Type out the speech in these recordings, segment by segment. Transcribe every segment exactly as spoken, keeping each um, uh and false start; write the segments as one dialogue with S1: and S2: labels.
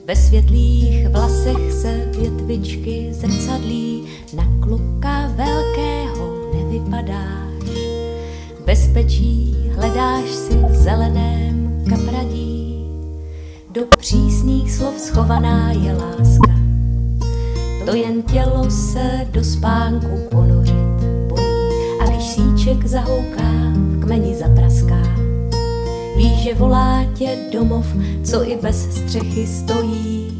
S1: Ve světlých vlasech se větvičky zrcadlí, na kluka velkého nevypadáš. Bezpečí hledáš si v zeleném kapradí, do přísných slov schovaná je láska. To jen tělo se do spánku ponořit bojí, a když síček zahouká, v kmeni zapraská. Víš, že volá tě domov, co i bez střechy stojí.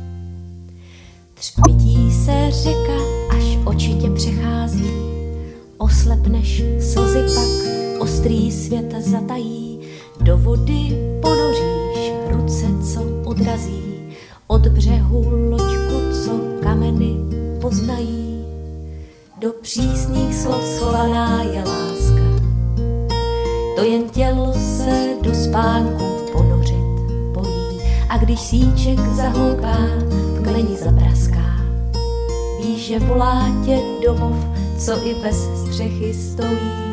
S1: Třpití se řeka, až oči tě přechází, oslepneš slzy pak, ostrý svět zatají, do vody ponoříš ruce, co odrazí, od břehu loďku, co kameny poznají. Do přísných slov schovaná je láska, to jen tělo se do spánku ponořit bojí, a když síček zahouká, v kmeni zapraská. Víš, že volá tě domov, co i bez střechy stojí.